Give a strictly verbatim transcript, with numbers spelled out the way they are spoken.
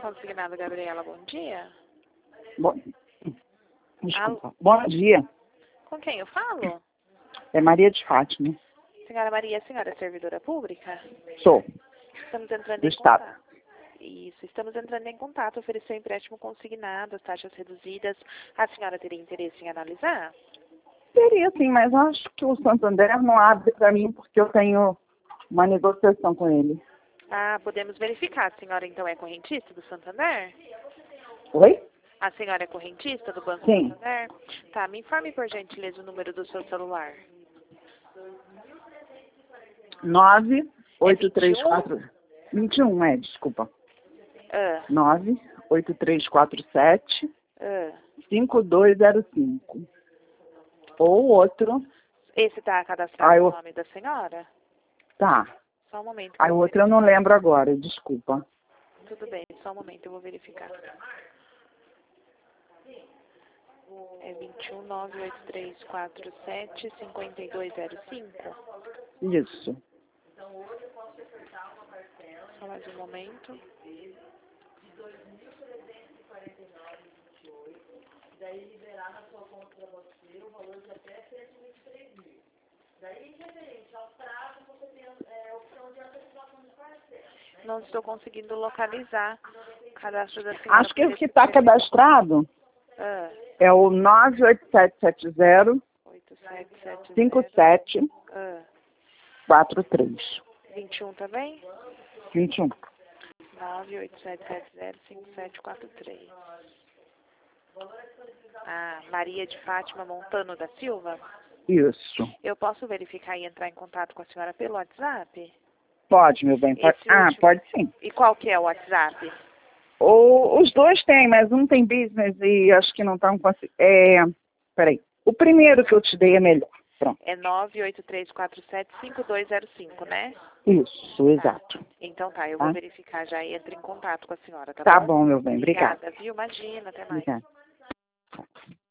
Consignado Gabriela, bom dia. Bom, desculpa. Alô? Bom dia. Com quem eu falo? É Maria de Fátima. Senhora Maria, a senhora é servidora pública? Sou, Estamos entrando do em Estado. contato. Isso, estamos entrando em contato, oferecer um empréstimo consignado, as taxas reduzidas. A senhora teria interesse em analisar? Teria sim, mas acho que o Santander não abre para mim porque eu tenho uma negociação com ele. Ah, podemos verificar. A senhora então é correntista do Santander? Oi? A senhora é correntista do Banco Sim. Santander? Tá, me informe por gentileza o número do seu celular. nove oito três É vinte e um? quatro... vinte e um, é, desculpa. Ah, nove oito três quatro sete ah. cinco dois zero cinco. Ou outro... Esse está cadastrado Ah, no eu... nome da senhora? Tá. Só um momento que eu Aí o vou outro eu não lembro agora, desculpa. verificar. Tudo bem, só um momento, eu vou verificar. É vinte e um, nove oito três quatro sete, cinco dois zero cinco. Isso. Só mais um momento. Não estou conseguindo localizar o cadastro da senhora. Acho que por o que esse está telefone. cadastrado Ah, é o nove oito sete sete zero oito sete sete cinco zero. sete Ah, quatro três. vinte e um também? vinte e um. nove oito sete sete zero cinco sete quatro três. Ah, Maria de Fátima Montano da Silva? Isso. Eu posso verificar e entrar em contato com a senhora pelo WhatsApp? Pode, meu bem. Pode. Esse Ah, último. pode sim. E qual que é o WhatsApp? O, os dois têm, mas um tem business e acho que não estão conseguindo. É, peraí. O primeiro que eu te dei é melhor. Pronto. É nove oito três quatro sete cinco dois zero cinco, né? Isso, exato. Então tá, eu Tá? vou verificar já e entro em contato com a senhora, tá, Tá bom? bom, meu bem. Obrigada. Obrigada, viu? Imagina, até mais. Obrigada.